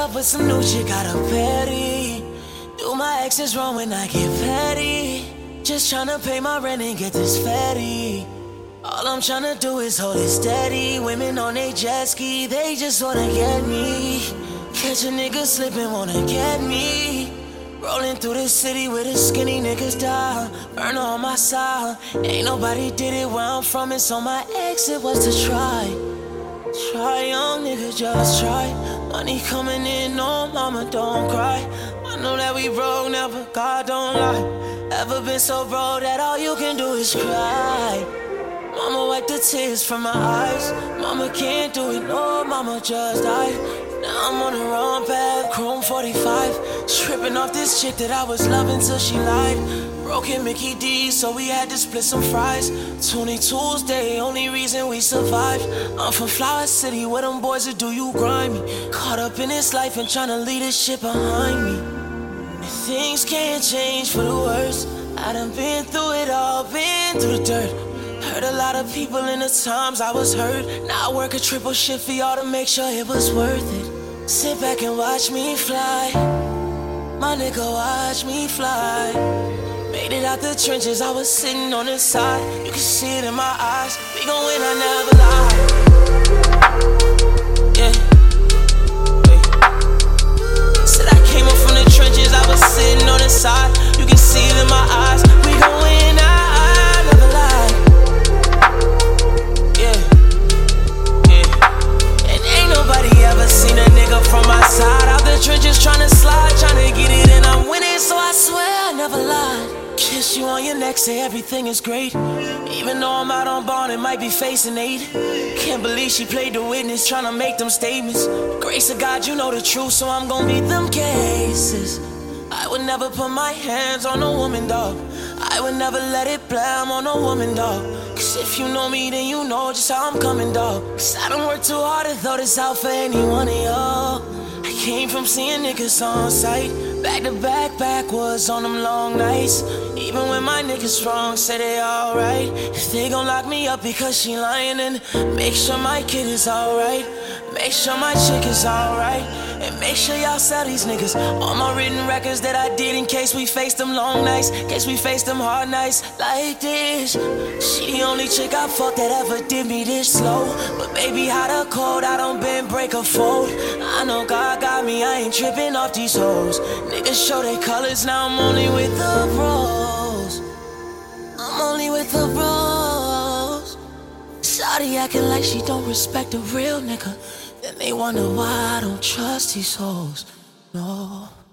up with some new shit, got a petty. Do my exes wrong when I get petty. Just tryna pay my rent and get this fatty. All I'm tryna do is hold it steady. Women on they jet ski, they just wanna get me. Catch a nigga slipping, wanna get me. Rolling through the city with the skinny niggas down. Burner on my side. Ain't nobody did it where I'm from, and so my exit was to try. Try, young nigga, just try. Money coming in, no mama, don't cry. I know that we broke, never, God don't lie. Ever been so broke that all you can do is cry. Mama wipe the tears from my eyes. Mama can't do it, no, mama just died. Now I'm on the wrong path, Chrome 45. Tripping off this chick that I was loving till she lied. Broken Mickey D, so we had to split some fries. 20 Tuesday, only reason we survived. I'm from Flower City, where them boys that do you grimy. Caught up in this life and tryna leave this shit behind me. And things can't change for the worse. I done been through it all, been through the dirt. Hurt a lot of people in the times I was hurt. Now I work a triple shift for y'all to make sure it was worth it. Sit back and watch me fly. My nigga, watch me fly. Made it out the trenches, I was sitting on the side. You can see it in my eyes. We gon' win, I never lie. Yeah. Hey. Said I came up from the trenches, I was sitting on the side. You can see it in my eyes. We gon' win, I never lie. Yeah. Yeah. And ain't nobody ever seen a nigga from my side. Out the trenches tryna slide, tryna get it, and I'm winning, so I swear I never lied. Kiss you on your neck, say everything is great. Even though I'm out on bond and might be facing 8. Can't believe she played the witness, tryna make them statements. Grace of God, you know the truth, so I'm gon' beat them cases. I would never put my hands on a woman, dog. I would never let it blam on a woman, dog. Cause if you know me, then you know just how I'm coming, dog. Cause I don't work too hard to throw this out for any one of y'all. I came from seeing niggas on sight. Back to back, backwards on them long nights. Even when my niggas wrong, say they alright. If they gon' lock me up because she lying, then make sure my kid is alright. Make sure my chick is alright. And make sure y'all sell these niggas all my written records that I did in case we face them long nights, in case we face them hard nights like this. She the only chick I fucked that ever did me this slow. But baby, hot or cold, I don't bend, break or fold. I know God got me, I ain't tripping off these hoes. Niggas show their colors, now I'm only with the bros. I'm only with the bros. Shawty acting like she don't respect a real nigga. Then they wonder why I don't trust these hoes. No.